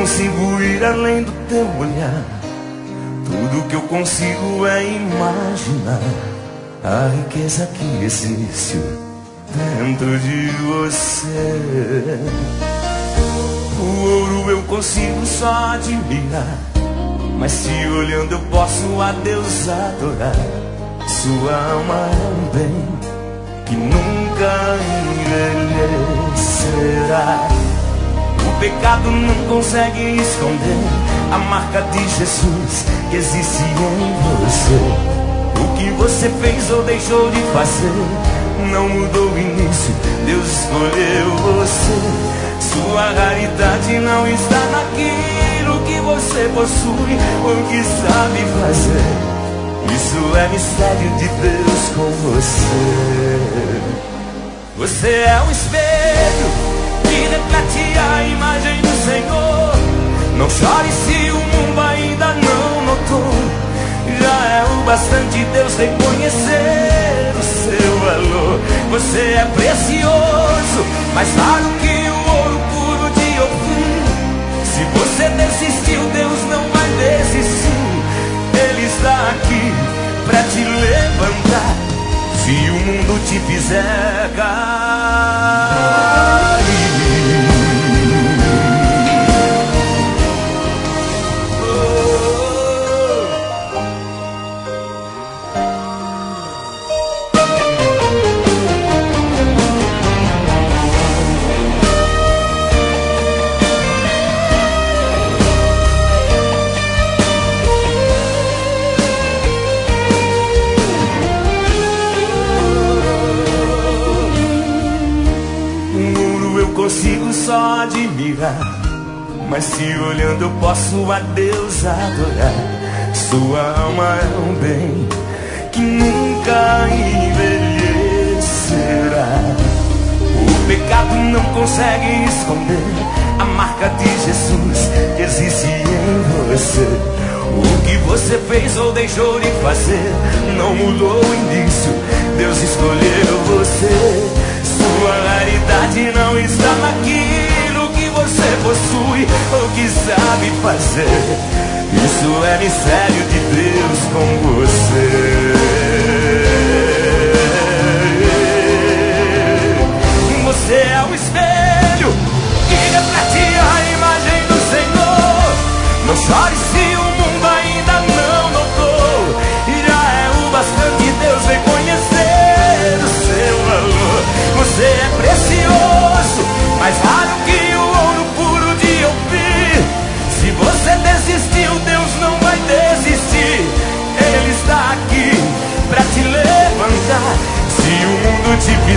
consigo ir além do teu olhar. Tudo que eu consigo é imaginar a riqueza que existe dentro de você. O ouro eu consigo só admirar, mas se olhando eu posso a Deus adorar. Sua alma é um bem que nunca envelhecerá. O pecado não consegue esconder a marca de Jesus que existe em você. O que você fez ou deixou de fazer não mudou o início, Deus escolheu você. Sua raridade não está naquilo que você possui ou que sabe fazer. Isso é mistério de Deus com você. Você é um espelho que reflete a imagem do Senhor. Não chore se o mundo ainda não notou. Já é o bastante Deus reconhecer o seu valor. Você é precioso, mais raro que o ouro puro de Ofir. Se você desistiu, Deus não vai desistir. Ele está aqui pra te levantar se o mundo te fizer cair. Consigo só admirar, mas se olhando eu posso a Deus adorar. Sua alma é um bem que nunca envelhecerá. O pecado não consegue esconder a marca de Jesus que existe em você. O que você fez ou deixou de fazer não mudou o início, Deus escolheu você. Sua raridade não está naquilo que você possui ou que sabe fazer. Isso é mistério de Deus com você. Você é o espelho que reflete a imagem do Senhor. Não chore se o mundo ainda não notou. Já é o bastante Deus reconhecer o seu valor. Você é precioso, mais raro que o ouro puro de Ofir. Se você desistiu, Deus não vai desistir. Ele está aqui pra te levantar se o mundo te